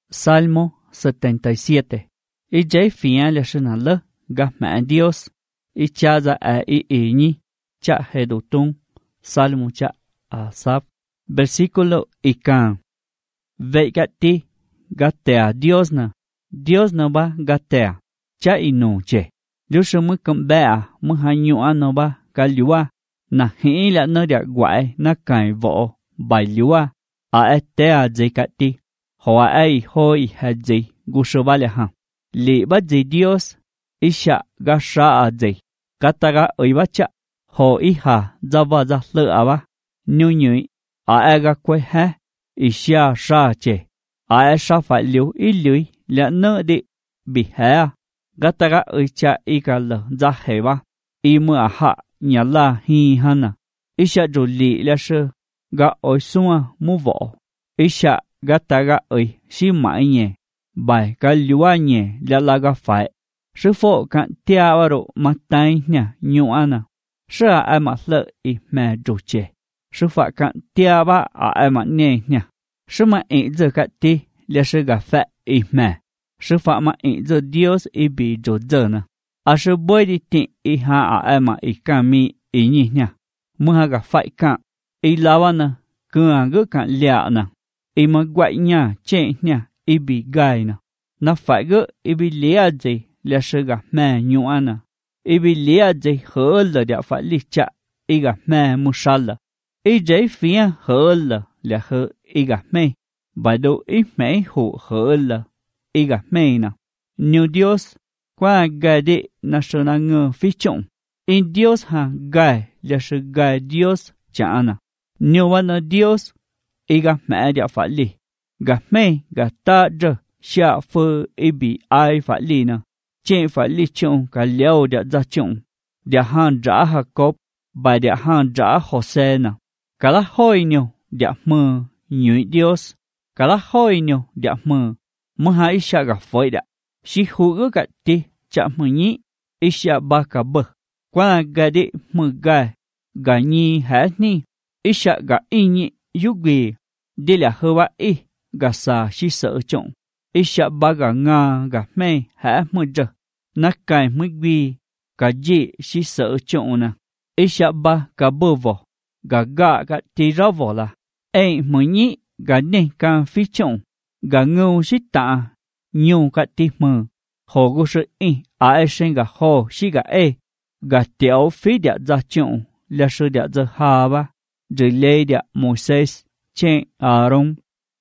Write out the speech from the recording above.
Salmo 77. Y jay fian le shenale ga ma Dios. Y chaza a iñi cha hedutun. Salmo cha Asaf. Versículo ikan. Ve gati gatea Dios na ba gatea. Cha inu che. Lúc mới cầm bè mới hay nhua nó ba cái lúa na hỉ là nó đẹp quậy na cài vỗ bài lúa à té gì cả đi họ ai hoi hay gì gu sơ ba lẹ hả li bắt gì Dios isha ga sa gì kata ga oi ba cha họ iha za ba za lơ à ba nhu nhui à ga quay ha isha sa che à sa phải liu ít liu lẹ nó đi bị ha gata ga cha ikal za heba imu aha nyala hi hana isha joli la sơ ga oi suma mu vo isha gata ga oi si mai nye bai ka lua nye la ga phải sư phụ kan tia waro matai nya nyu ana sơ ai ma lợ i ma ru che sư phụ kan tia ba ai ma ne nya sư ma e giờ ka ti la sơ ga fa i ma sư phụ ma e giờ Dios i bi jo giờ na a sư bôi đi tin i ha ai ma i kami i nhi nya mu ha ga phải kan i lawa na cứ kan lia na i ma gwai nya che nya i bi gai na phải gỡ i bi lia gì là sư ga mẹ nhu ana i bi lia gì hở là đã phải li cha i ga mẹ musala i dễ phía hở là hở i ga mẹ bài độ i mẹ hụ hở là i ga mẹ na như Dios qua gai đi na sư na ngơ phi trọng in Dios ha gai là sư gai Dios cha ana như na Dios i ga mẹ đã phải li ga mẹ ga ta giờ xa phơ i bị ai phải li na trên phải li chung cả liao đã ra chung đã han trả hạ cốp bài đã han trả hồ xe na cả lá hoi nhiều đã mơ nhụy Dios cả lá hoi nhiều đã mơ hai isha gặp phơi đã si hu ước cả ti chạm mơ nhí isha ba cả bờ qua gà đi mơ gà nhi hả ni isha gà y nhị yugi đi là hơ ba y gà sa si sợ trọng isha ba gà nga gà mê hả mơ giờ nát cài mới vi gà gì si sợ trọng nè isha ba gà bơ vỏ gà tí ra vỏ là ê mơ nhị gà nè ca phi trọng gà ngưu si tạ nhiều cả tí mơ hồ gô sự y ai sen gà hồ si gà ê gà tiểu phi địa ra trọng là sự địa ra hà ba rồi lê địa Moses trên Aaron